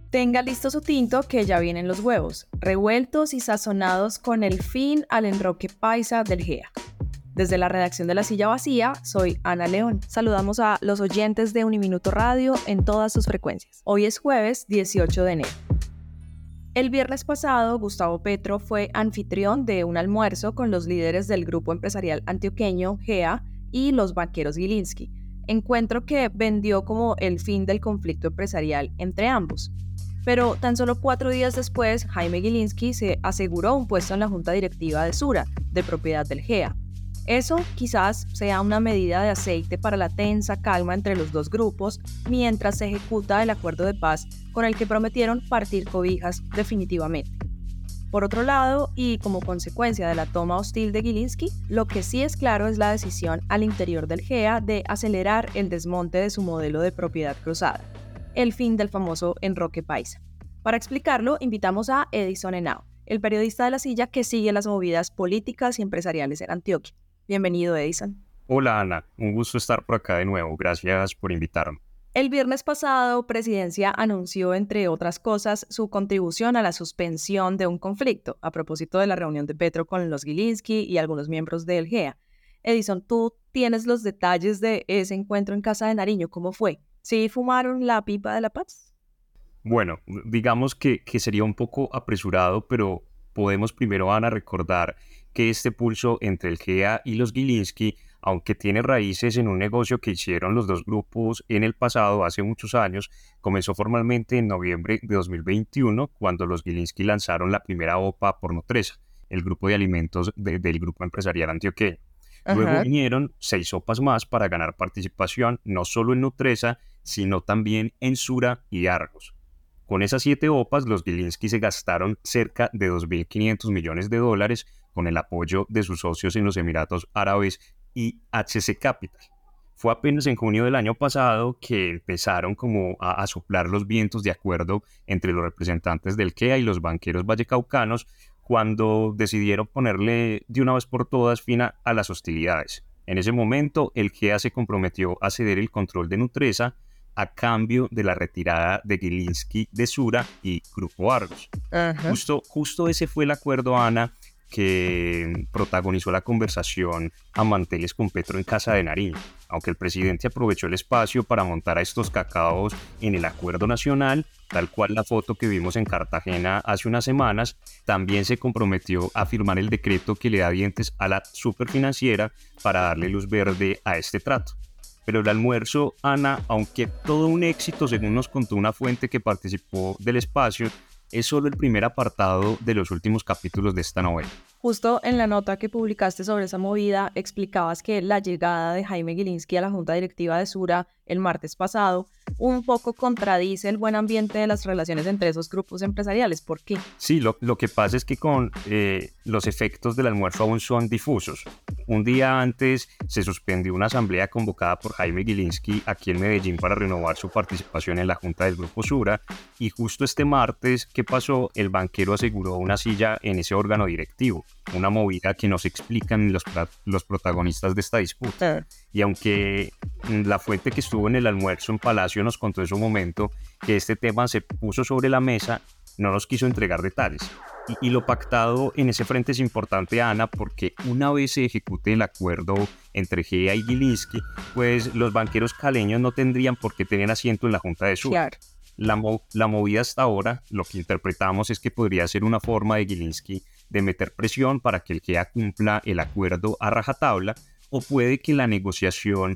Tenga listo su tinto que ya vienen los huevos, revueltos y sazonados con el fin al enroque paisa del GEA. Desde la redacción de La Silla Vacía, soy Ana León. Saludamos a los oyentes de Uniminuto Radio en todas sus frecuencias. Hoy es jueves 18 de enero. El viernes pasado, Gustavo Petro fue anfitrión de un almuerzo con los líderes del grupo empresarial antioqueño GEA y los banqueros Gilinski, encuentro que vendió como el fin del conflicto empresarial entre ambos. Pero tan solo 4 días después, Jaime Gilinski se aseguró un puesto en la junta directiva de Sura, de propiedad del GEA. Eso quizás sea una medida de aceite para la tensa calma entre los dos grupos mientras se ejecuta el acuerdo de paz con el que prometieron partir cobijas definitivamente. Por otro lado, y como consecuencia de la toma hostil de Gilinski, lo que sí es claro es la decisión al interior del GEA de acelerar el desmonte de su modelo de propiedad cruzada, el fin del famoso enroque paisa. Para explicarlo, invitamos a Edison Henao, el periodista de La Silla que sigue las movidas políticas y empresariales en Antioquia. Bienvenido, Edison. Hola, Ana. Un gusto estar por acá de nuevo. Gracias por invitarme. El viernes pasado, Presidencia anunció, entre otras cosas, su contribución a la suspensión de un conflicto, a propósito de la reunión de Petro con los Gilinski y algunos miembros del GEA. Edison, tú tienes los detalles de ese encuentro en Casa de Nariño. ¿Cómo fue? ¿Sí fumaron la pipa de la paz? Bueno, digamos que sería un poco apresurado, pero podemos primero, Ana, recordar que este pulso entre el GEA y los Gilinski, aunque tiene raíces en un negocio que hicieron los dos grupos en el pasado, hace muchos años, comenzó formalmente en noviembre de 2021, cuando los Gilinski lanzaron la primera OPA por Nutresa, el grupo de alimentos del grupo empresarial antioqueño. Luego vinieron 6 OPAs más para ganar participación, no solo en Nutresa, sino también en Sura y Argos. Con esas 7 OPAs, los Gilinski se gastaron cerca de $2.500 millones con el apoyo de sus socios en los Emiratos Árabes y HC Capital. Fue apenas en junio del año pasado que empezaron como a soplar los vientos de acuerdo entre los representantes del GEA y los banqueros vallecaucanos cuando decidieron ponerle de una vez por todas fin a las hostilidades. En ese momento, el GEA se comprometió a ceder el control de Nutresa a cambio de la retirada de Gilinski de Sura y Grupo Argos. Justo ese fue el acuerdo, Ana, que protagonizó la conversación a manteles con Petro en Casa de Nariño. Aunque el presidente aprovechó el espacio para montar a estos cacaos en el acuerdo nacional, tal cual la foto que vimos en Cartagena hace unas semanas, también se comprometió a firmar el decreto que le da dientes a la superfinanciera para darle luz verde a este trato. Pero el almuerzo, Ana, aunque todo un éxito según nos contó una fuente que participó del espacio, es solo el primer apartado de los últimos capítulos de esta novela. Justo en la nota que publicaste sobre esa movida, explicabas que la llegada de Jaime Gilinski a la junta directiva de Sura el martes pasado un poco contradice el buen ambiente de las relaciones entre esos grupos empresariales. ¿Por qué? Sí, lo que pasa es que con los efectos del almuerzo aún son difusos. Un día antes se suspendió una asamblea convocada por Jaime Gilinski aquí en Medellín para renovar su participación en la junta del Grupo Sura, y justo este martes, ¿qué pasó? El banquero aseguró una silla en ese órgano directivo, una movida que nos explican los protagonistas de esta disputa. Y aunque la fuente que estuvo en el almuerzo en Palacio nos contó en su momento que este tema se puso sobre la mesa, no nos quiso entregar detalles. Y lo pactado en ese frente es importante, Ana, porque una vez se ejecute el acuerdo entre GEA y Gilinski, pues los banqueros caleños no tendrían por qué tener asiento en la Junta de Sura. Claro. La movida hasta ahora, lo que interpretamos es que podría ser una forma de Gilinski de meter presión para que el GEA cumpla el acuerdo a rajatabla, o puede que la negociación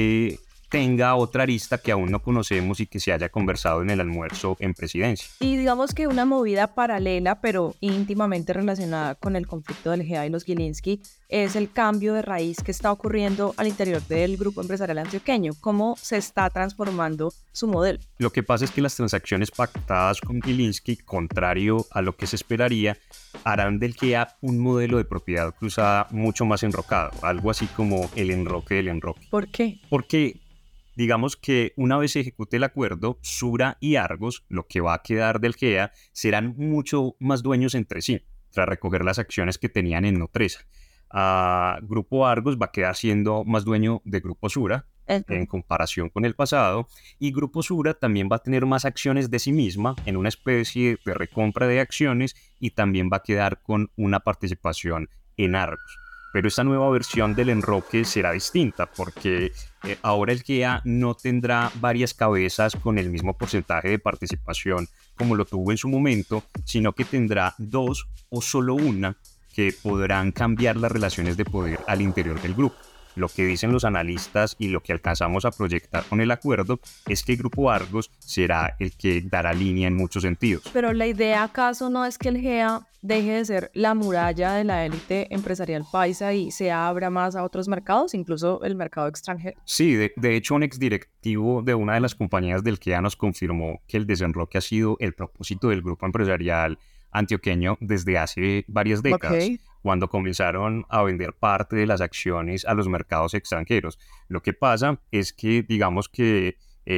tenga otra arista que aún no conocemos y que se haya conversado en el almuerzo en Presidencia. Y digamos que una movida paralela, pero íntimamente relacionada con el conflicto del GEA y los Gilinski, es el cambio de raíz que está ocurriendo al interior del grupo empresarial antioqueño. ¿Cómo se está transformando su modelo? Lo que pasa es que las transacciones pactadas con Gilinski, contrario a lo que se esperaría, harán del GEA un modelo de propiedad cruzada mucho más enrocado, algo así como el enroque del enroque. ¿Por qué? Porque digamos que una vez se ejecute el acuerdo, Sura y Argos, lo que va a quedar del GEA, serán mucho más dueños entre sí, tras recoger las acciones que tenían en Nutresa. Grupo Argos va a quedar siendo más dueño de Grupo Sura, en comparación con el pasado, y Grupo Sura también va a tener más acciones de sí misma en una especie de recompra de acciones y también va a quedar con una participación en Argos. Pero esta nueva versión del enroque será distinta porque ahora el GEA no tendrá varias cabezas con el mismo porcentaje de participación como lo tuvo en su momento, sino que tendrá dos o solo una que podrán cambiar las relaciones de poder al interior del grupo. Lo que dicen los analistas y lo que alcanzamos a proyectar con el acuerdo es que el Grupo Argos será el que dará línea en muchos sentidos. Pero la idea acaso no es que el GEA deje de ser la muralla de la élite empresarial paisa y se abra más a otros mercados, incluso el mercado extranjero. Sí, de hecho un exdirectivo de una de las compañías del GEA nos confirmó que el desenroque ha sido el propósito del grupo empresarial antioqueño desde hace varias décadas. Cuando comenzaron a vender parte de las acciones a los mercados extranjeros. Lo que pasa es que, digamos que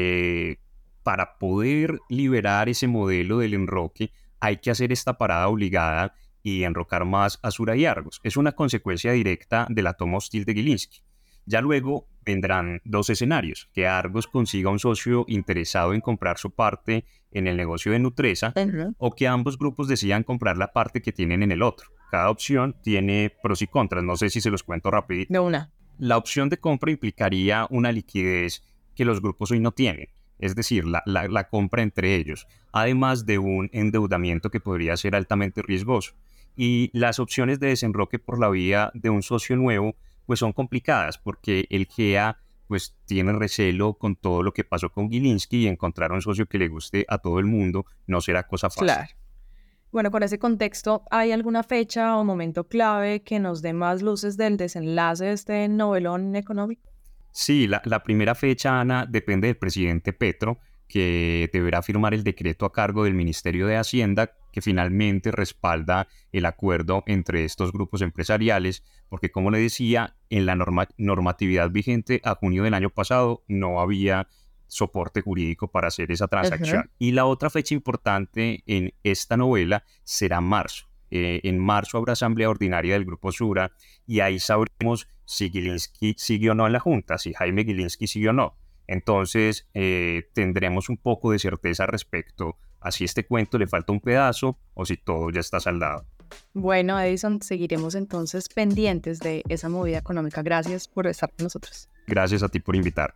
para poder liberar ese modelo del enroque, hay que hacer esta parada obligada y enrocar más a Sura y Argos. Es una consecuencia directa de la toma hostil de Gilinski. Ya luego vendrán dos escenarios, que Argos consiga un socio interesado en comprar su parte en el negocio de Nutresa, o que ambos grupos decidan comprar la parte que tienen en el otro. Cada opción tiene pros y contras, no sé si se los cuento rapidito. De una. La opción de compra implicaría una liquidez que los grupos hoy no tienen, es decir, la compra entre ellos, además de un endeudamiento que podría ser altamente riesgoso. Y las opciones de desenroque por la vía de un socio nuevo pues son complicadas porque el GEA pues tiene recelo con todo lo que pasó con Gilinski y encontrar un socio que le guste a todo el mundo no será cosa fácil. Claro. Bueno, con ese contexto, ¿hay alguna fecha o momento clave que nos dé más luces del desenlace de este novelón económico? Sí, la primera fecha, Ana, depende del presidente Petro, que deberá firmar el decreto a cargo del Ministerio de Hacienda, que finalmente respalda el acuerdo entre estos grupos empresariales, porque como le decía, en la normatividad vigente a junio del año pasado no había soporte jurídico para hacer esa transacción. Y la otra fecha importante en esta novela será marzo. En marzo habrá asamblea ordinaria del Grupo Sura y ahí sabremos si Gilinski sigue o no en la Junta, si Jaime Gilinski sigue o no. Entonces tendremos un poco de certeza respecto a si este cuento le falta un pedazo o si todo ya está saldado. Bueno, Edison, seguiremos entonces pendientes de esa movida económica. Gracias por estar con nosotros. Gracias a ti por invitar.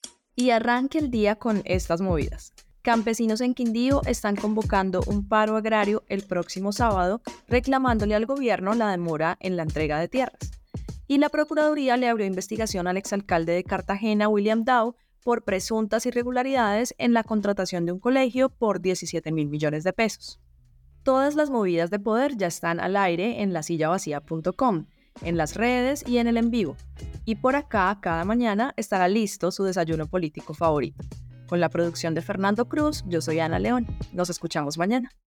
Y arranque el día con estas movidas. Campesinos en Quindío están convocando un paro agrario el próximo sábado, reclamándole al gobierno la demora en la entrega de tierras. Y la Procuraduría le abrió investigación al exalcalde de Cartagena, William Dow, por presuntas irregularidades en la contratación de un colegio por 17.000 millones de pesos. Todas las movidas de poder ya están al aire en lasillavacía.com, en las redes y en el en vivo. Y por acá, cada mañana, estará listo su desayuno político favorito. Con la producción de Fernando Cruz, yo soy Ana León. Nos escuchamos mañana.